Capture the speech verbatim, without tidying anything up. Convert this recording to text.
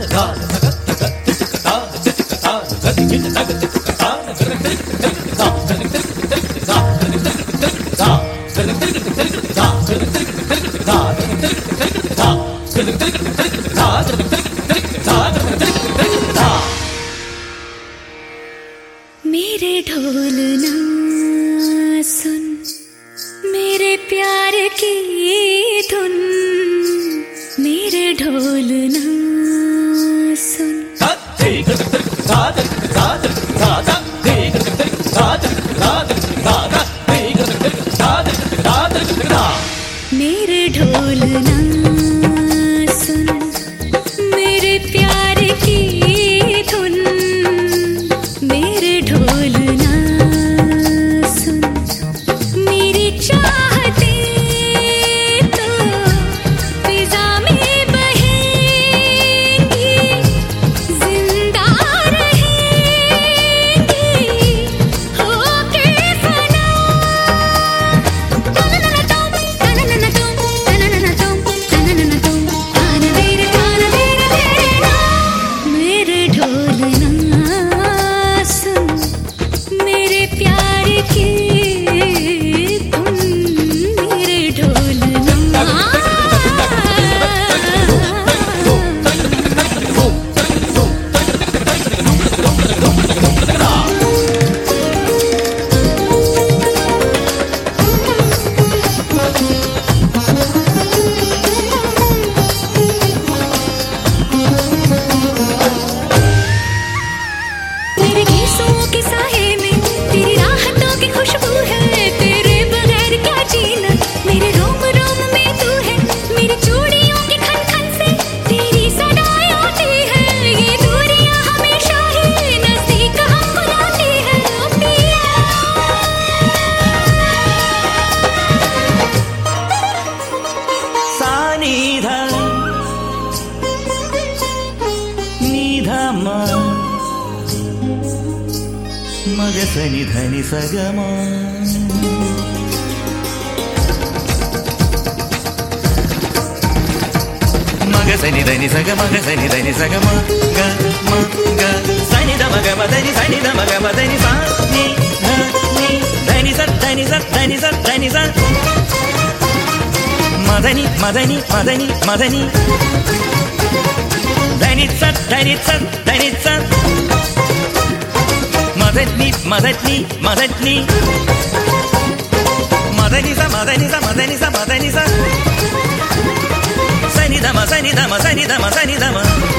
मेरे ढोल ना सुन, मेरे प्यार की धुन, मेरे ढोल ना सुन। मेरे ढोल ना सुन, मेरे प्यार की धुन, मेरे ढोल ना सुन, मेरी चाहते तो फिजा में बहेंगी, जिंदा रहेंगी होके फना। तननना तुम, तननना तुम, तननना तुम, तननना तुम, तान तेरे तान तेरे तेरे ना। मेरे ढोल ना सुन, मेरे प्यार की धुन, मेरे ढोल ना। तेरे केसों के साए में तेरी राहतों की खुशबू है, तेरे बगैर क्या जीना। मेरे रोम रोम में तू है, मेरी चूड़ियों की खन खन से तेरी सदाएं आती है। ये दूरियां हमेशा ही नजदीक हमको लाती है। ओ पिया सानिधा निधमा मगसनि धनि सगमा मगसनि धनि सग मगसनि धनि सगमा ग म ग सनि ध मग म धनि सनि ध मग म धनि सा नि ध नि धनि स धनि स धनि स धनि स मधनि मधनि मधनि मधनि धनि स धनि स धनि स मदनी मदनी मदनी मदनी सा मदनी सा मदनी सा मदनी सा सनि ध म सनि ध म सनि ध म सनि ध म